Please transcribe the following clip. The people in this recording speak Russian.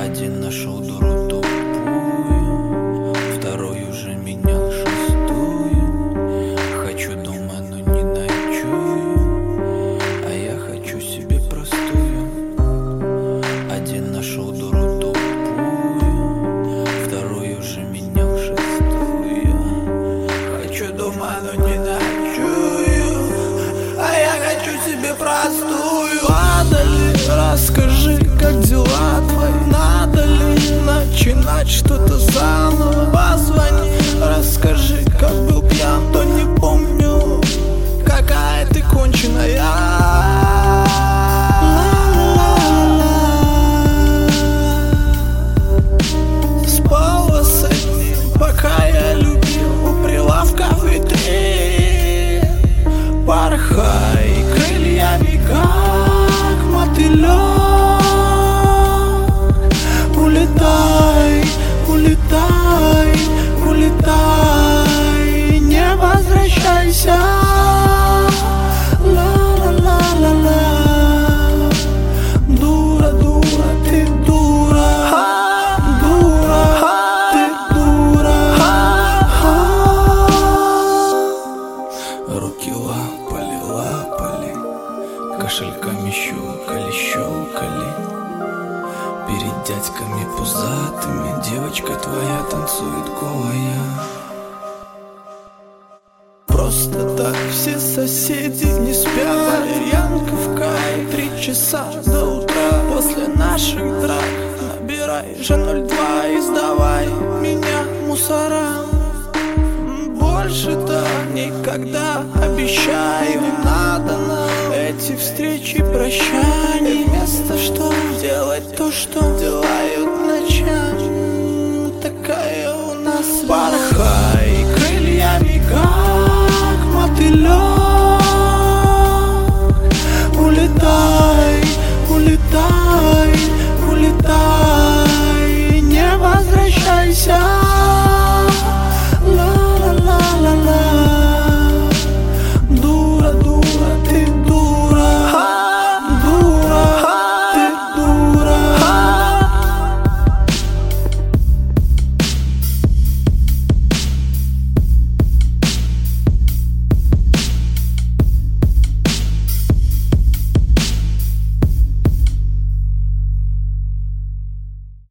Один нашел дуру тупую, второй уже менял шестую. Хочу дома, но не ночую, а я хочу себе простую. Один нашел дуру тупую, второй уже менял шестую. Хочу дома, но не ночую, а я хочу себе простую. Надо ли, расскажи, как дела твои? Надо ли начинать что-то заново? Позвони, расскажи, как был пьян, то не помню. Какая ты конченая. Спала с одним, пока я любил, у прилавка в витрине. Порхай крыльями, как мотылек. Улетай, улетай, улетай, не возвращайся. Ла-ла-ла-ла-ла. Дура, дура, ты дура. Дура, ты дура. Руки лапали, лапали, кошельками щелкали. Перед дядьками пузатыми девочка твоя танцует голая. Просто так все соседи не спят. Валерьянка в кайф, 3 часа до утра. После наших драк набирай же 02 и сдавай меня мусорам. Больше так никогда, обещаю. Не надо нам эти встречи, прощаний. Вместо что делать то, что делают ночами. Такая у нас. Порхай крыльями, как мотылек.